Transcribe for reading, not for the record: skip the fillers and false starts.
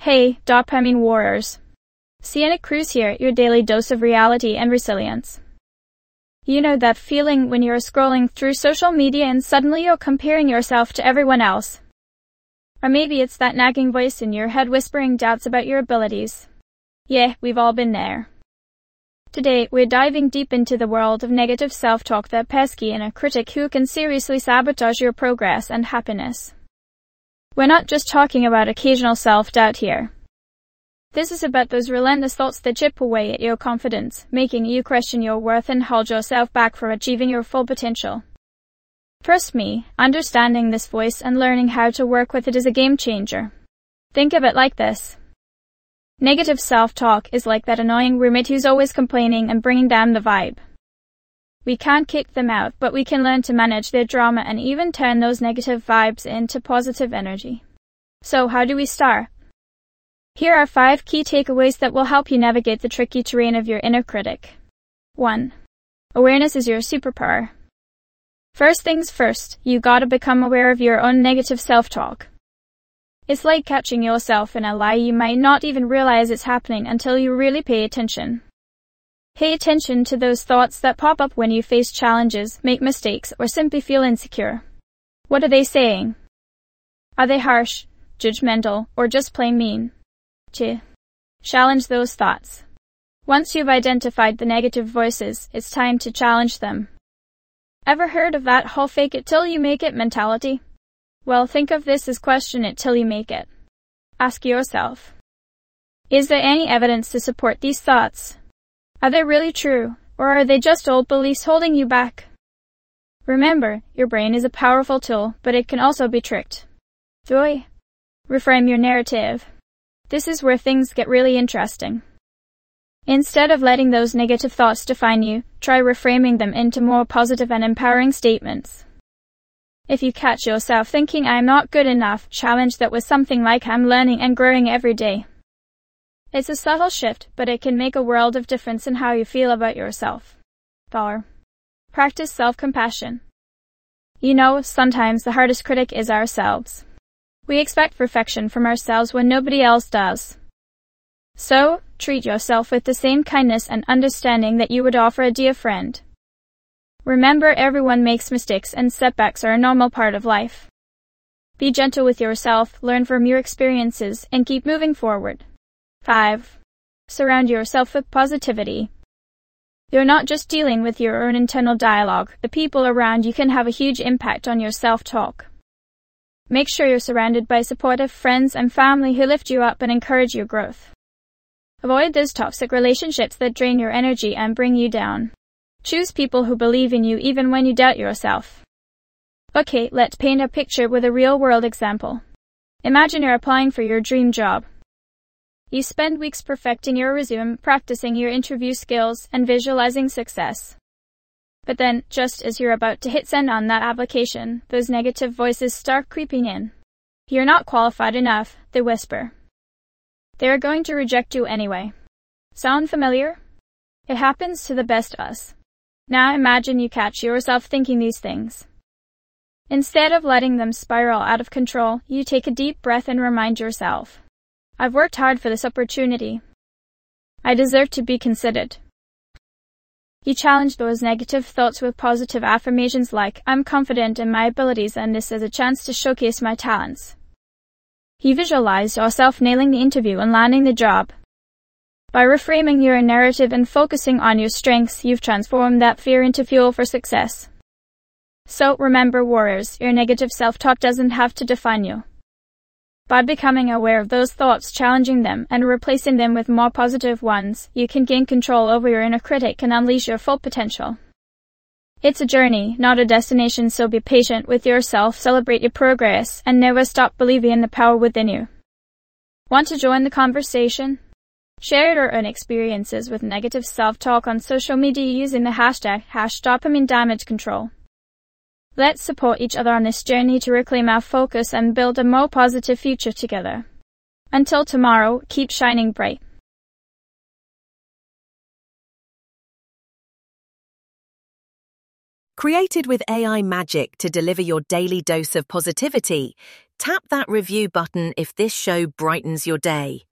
Hey, dopamine warriors. Sienna Cruz here, your daily dose of reality and resilience. You know that feeling when you're scrolling through social media and suddenly you're comparing yourself to everyone else? Or maybe it's that nagging voice in your head whispering doubts about your abilities. Yeah, we've all been there. Today, we're diving deep into the world of negative self-talk, that pesky inner critic who can seriously sabotage your progress and happiness. We're not just talking about occasional self-doubt here. This is about those relentless thoughts that chip away at your confidence, making you question your worth and hold yourself back from achieving your full potential. Trust me, understanding this voice and learning how to work with it is a game changer. Think of it like this. Negative self-talk is like that annoying roommate who's always complaining and bringing down the vibe. We can't kick them out, but we can learn to manage their drama and even turn those negative vibes into positive energy. So how do we start? Here are 5 key takeaways that will help you navigate the tricky terrain of your inner critic. 1. Awareness is your superpower. First things first, you gotta become aware of your own negative self-talk. It's like catching yourself in a lie. You might not even realize it's happening until you really pay attention. Pay attention to those thoughts that pop up when you face challenges, make mistakes, or simply feel insecure. What are they saying? Are they harsh, judgmental, or just plain mean? Challenge those thoughts. Once you've identified the negative voices, it's time to challenge them. Ever heard of that whole fake it till you make it mentality? Well, think of this as question it till you make it. Ask yourself, is there any evidence to support these thoughts? Are they really true, or are they just old beliefs holding you back? Remember, your brain is a powerful tool, but it can also be tricked. 3. Reframe your narrative. This is where things get really interesting. Instead of letting those negative thoughts define you, try reframing them into more positive and empowering statements. If you catch yourself thinking I'm not good enough, challenge that with something like I'm learning and growing every day. It's a subtle shift, but it can make a world of difference in how you feel about yourself. 4. Practice self-compassion. You know, sometimes the hardest critic is ourselves. We expect perfection from ourselves when nobody else does. So, treat yourself with the same kindness and understanding that you would offer a dear friend. Remember, everyone makes mistakes and setbacks are a normal part of life. Be gentle with yourself, learn from your experiences, and keep moving forward. 5. Surround yourself with positivity. You're not just dealing with your own internal dialogue, the people around you can have a huge impact on your self-talk. Make sure you're surrounded by supportive friends and family who lift you up and encourage your growth. Avoid those toxic relationships that drain your energy and bring you down. Choose people who believe in you even when you doubt yourself. Okay, let's paint a picture with a real-world example. Imagine you're applying for your dream job. You spend weeks perfecting your resume, practicing your interview skills, and visualizing success. But then, just as you're about to hit send on that application, those negative voices start creeping in. You're not qualified enough, they whisper. They're going to reject you anyway. Sound familiar? It happens to the best of us. Now imagine you catch yourself thinking these things. Instead of letting them spiral out of control, you take a deep breath and remind yourself, I've worked hard for this opportunity. I deserve to be considered. You challenge those negative thoughts with positive affirmations like, I'm confident in my abilities and this is a chance to showcase my talents. You visualize yourself nailing the interview and landing the job. By reframing your narrative and focusing on your strengths, you've transformed that fear into fuel for success. So remember, warriors, your negative self-talk doesn't have to define you. By becoming aware of those thoughts, challenging them, and replacing them with more positive ones, you can gain control over your inner critic and unleash your full potential. It's a journey, not a destination, so be patient with yourself, celebrate your progress, and never stop believing in the power within you. Want to join the conversation? Share your own experiences with negative self-talk on social media using the hashtag #DopamineDamageControl. Let's support each other on this journey to reclaim our focus and build a more positive future together. Until tomorrow, keep shining bright. Created with AI magic to deliver your daily dose of positivity, Tap that review button if this show brightens your day.